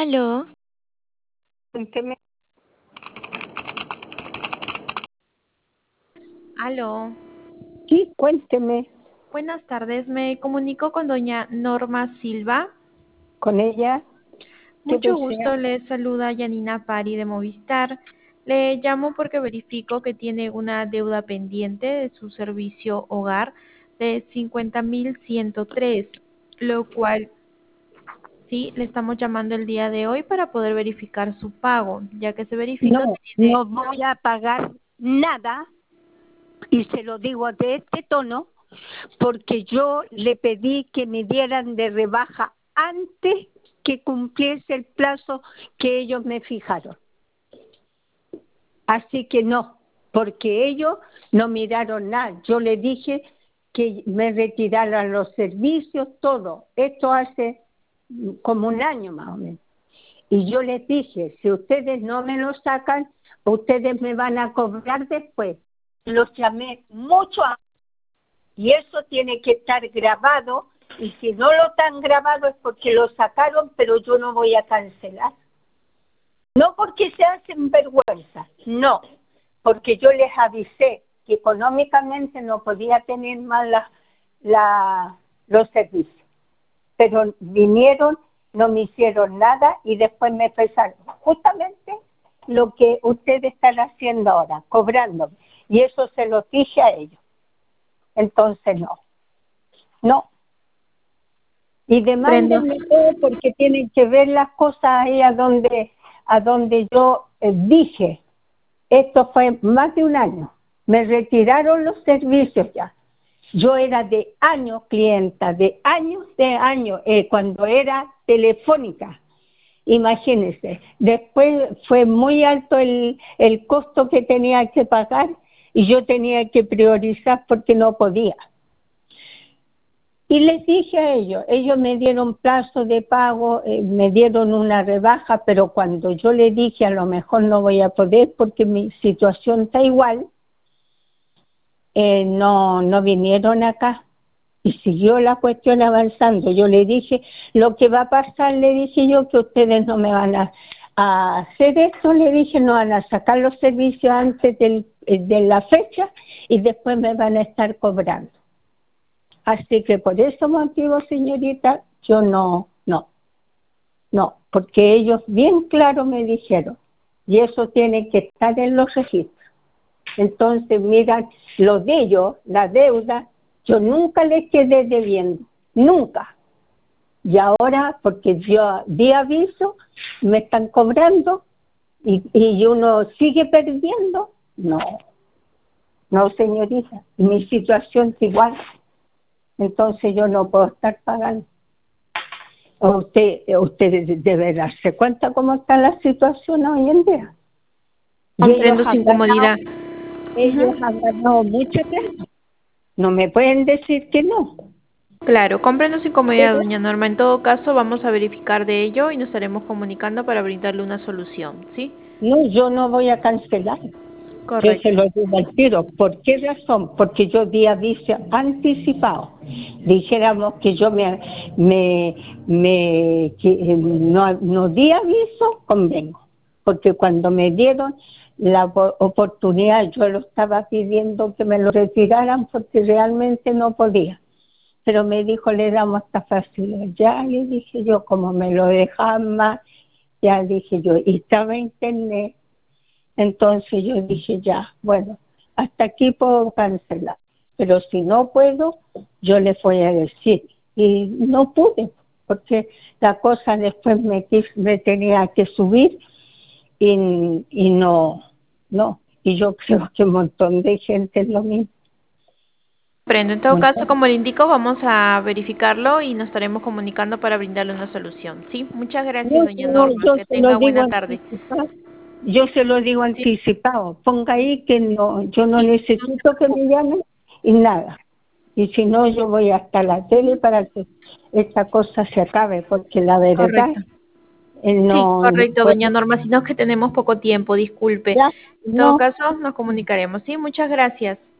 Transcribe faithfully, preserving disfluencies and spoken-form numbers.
Aló, Cuénteme. aló. Sí, cuénteme Buenas tardes, me comunico con doña Norma Silva. con ella qué Mucho desea. gusto, le saluda Yanina Pari de Movistar. Le llamo porque verifico que tiene una deuda pendiente de su servicio hogar de cincuenta mil ciento tres, lo cual sí, le estamos llamando el día de hoy para poder verificar su pago, ya que se verifica No, que tiene. no voy a pagar nada y se lo digo de este tono porque yo le pedí que me dieran de rebaja antes que cumpliese el plazo que ellos me fijaron. Así que no, porque ellos no miraron nada. Yo le dije que me retiraran los servicios, todo. Esto hace como un año más o menos. Y yo les dije, si ustedes no me lo sacan, ustedes me van a cobrar después. Los llamé mucho antes y eso tiene que estar grabado y si no lo están grabado es porque lo sacaron, pero yo no voy a cancelar. No porque se hacen vergüenza, no, porque yo les avisé que económicamente no podía tener más la, la, los servicios. Pero vinieron, no me hicieron nada y después me pesaron justamente lo que ustedes están haciendo ahora, cobrándome. Y eso se lo dije a ellos. Entonces no, no. Y Prendo. demándenme todo porque tienen que ver las cosas ahí a donde, a donde yo eh, dije. Esto fue más de un año. Me retiraron los servicios ya. Yo era de años clienta, de años, de años, eh, cuando era telefónica. Imagínense. Después fue muy alto el, el costo que tenía que pagar y yo tenía que priorizar porque no podía. Y les dije a ellos, ellos me dieron plazo de pago, eh, me dieron una rebaja, pero cuando yo les dije a lo mejor no voy a poder porque mi situación está igual, eh, no, no vinieron acá y siguió la cuestión avanzando. Yo le dije, lo que va a pasar, le dije yo, que ustedes no me van a, a hacer esto, le dije, no van a sacar los servicios antes del, de la fecha y después me van a estar cobrando. Así que por ese motivo, señorita, yo no, no, no, porque ellos bien claro me dijeron, y eso tiene que estar en los registros. Entonces, mira, lo de ellos, la deuda, yo nunca les quedé debiendo, nunca. Y ahora, porque yo di aviso, me están cobrando y, y uno sigue perdiendo. No, no, señorita, mi situación es igual. Entonces yo no puedo estar pagando. Usted, usted debe darse cuenta cómo está la situación hoy en día. Y ellos Comprendo su han ganado, incomodidad. ellos Ujú. han ganado mucha plata. No me pueden decir que no. Claro, comprendo su incomodidad, Pero doña Norma. En todo caso, vamos a verificar de ello y nos estaremos comunicando para brindarle una solución, ¿sí? no, yo no voy a cancelar. Yo se Correcto. lo digo al tiro. ¿Por qué razón? Porque yo di aviso anticipado. Dijéramos que yo me, me, me que eh, no, no di aviso, convengo. Porque cuando me dieron la po- oportunidad, yo lo estaba pidiendo que me lo retiraran porque realmente no podía. Pero me dijo, le damos esta facilidad. Ya le dije yo, como me lo dejaban más, ya dije yo, y estaba internet. Entonces yo dije, ya, bueno, hasta aquí puedo cancelar, pero si no puedo, yo les voy a decir. Y no pude, porque la cosa después me, quis- me tenía que subir y, y no, no. Y yo creo que un montón de gente es lo mismo. Comprendo. En todo caso, Montón. como le indico, vamos a verificarlo y nos estaremos comunicando para brindarle una solución, ¿sí? Muchas gracias, No, doña yo, Norma. yo Que se lo tenga digo buena tarde. anticipado. Yo se lo digo Sí, anticipado. Ponga ahí que no, yo no sí, no se necesito que me preocupe. llamen y nada. Y si no, yo voy hasta la tele para que esta cosa se acabe, porque la verdad Correcto. eh, Sí, no, no correcto, doña puedo. Norma, sino que tenemos poco tiempo, disculpe. Ya, En todo no. caso, nos comunicaremos, ¿sí? Muchas gracias.